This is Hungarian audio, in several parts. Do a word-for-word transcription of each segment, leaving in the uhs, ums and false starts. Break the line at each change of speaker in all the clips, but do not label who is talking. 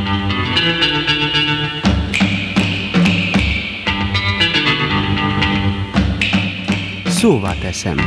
Szóvá teszem.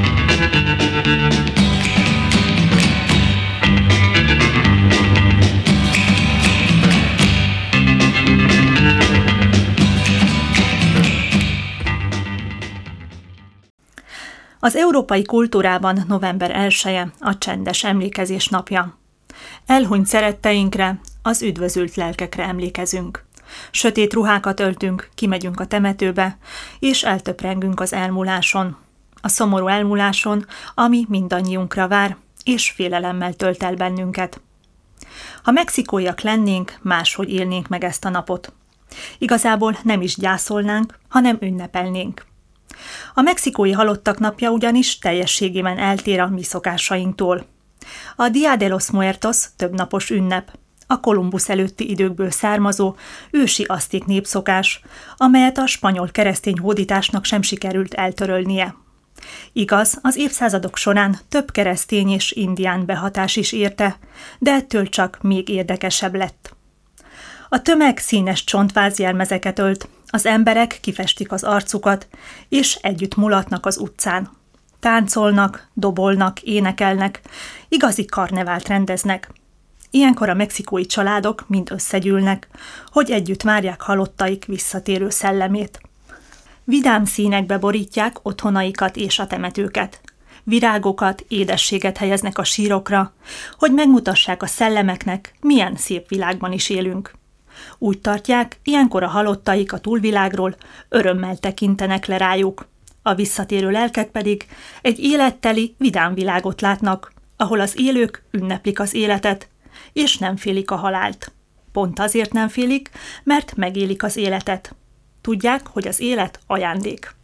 Az európai kultúrában november elseje a csendes emlékezés napja. Elhunyt szeretteinkre, az üdvözült lelkekre emlékezünk. Sötét ruhákat öltünk, kimegyünk a temetőbe, és eltöprengünk az elmúláson. A szomorú elmúláson, ami mindannyiunkra vár, és félelemmel tölt el bennünket. Ha mexikóiak lennénk, máshogy élnénk meg ezt a napot. Igazából nem is gyászolnánk, hanem ünnepelnénk. A mexikói halottak napja ugyanis teljességében eltér a mi szokásainktól. A Día de los Muertos többnapos ünnep, a Kolumbusz előtti időkből származó ősi azték népszokás, amelyet a spanyol keresztény hódításnak sem sikerült eltörölnie. Igaz, az évszázadok során több keresztény és indián behatás is érte, de ettől csak még érdekesebb lett. A tömeg színes csontvázjelmezeket ölt, az emberek kifestik az arcukat, és együtt mulatnak az utcán. Táncolnak, dobolnak, énekelnek, igazi karnevált rendeznek. Ilyenkor a mexikói családok mind összegyűlnek, hogy együtt várják halottaik visszatérő szellemét. Vidám színekbe borítják otthonaikat és a temetőket. Virágokat, édességet helyeznek a sírokra, hogy megmutassák a szellemeknek, milyen szép világban is élünk. Úgy tartják, ilyenkor a halottaik a túlvilágról örömmel tekintenek le rájuk. A visszatérő lelkek pedig egy életteli, vidám világot látnak, ahol az élők ünneplik az életet, és nem félik a halált. Pont azért nem félik, mert megélik az életet. Tudják, hogy az élet ajándék.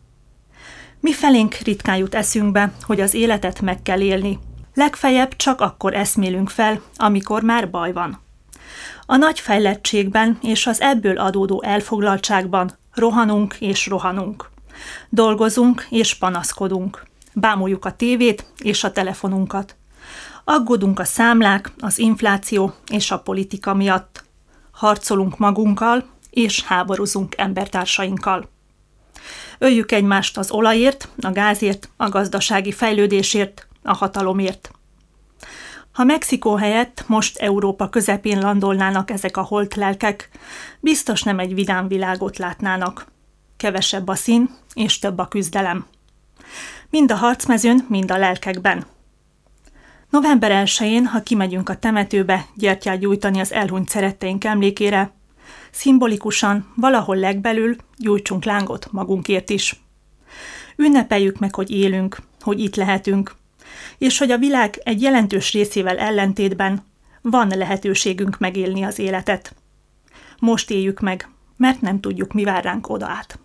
Mifelénk ritkán jut eszünkbe, hogy az életet meg kell élni. Legfeljebb csak akkor eszmélünk fel, amikor már baj van. A nagy fejlettségben és az ebből adódó elfoglaltságban rohanunk és rohanunk. Dolgozunk és panaszkodunk. Bámuljuk a tévét és a telefonunkat. Aggódunk a számlák, az infláció és a politika miatt. Harcolunk magunkkal és háborúzunk embertársainkkal. Öljük egymást az olajért, a gázért, a gazdasági fejlődésért, a hatalomért. Ha Mexikó helyett most Európa közepén landolnának ezek a holt lelkek, biztos nem egy vidám világot látnának. Kevesebb a szín, és több a küzdelem. Mind a harcmezőn, mind a lelkekben. november elsején, ha kimegyünk a temetőbe gyertyát gyújtani az elhunyt szeretteink emlékére, szimbolikusan, valahol legbelül gyújtsunk lángot magunkért is. Ünnepeljük meg, hogy élünk, hogy itt lehetünk, és hogy a világ egy jelentős részével ellentétben van lehetőségünk megélni az életet. Most éljük meg, mert nem tudjuk, mi vár ránk oda át.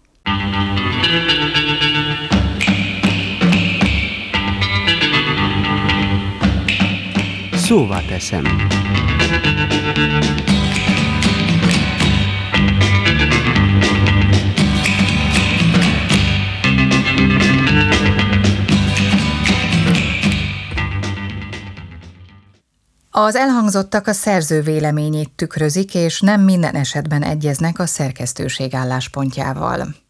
Szóvá teszem.
Az elhangzottak a szerző véleményét tükrözik, és nem minden esetben egyeznek a szerkesztőség álláspontjával.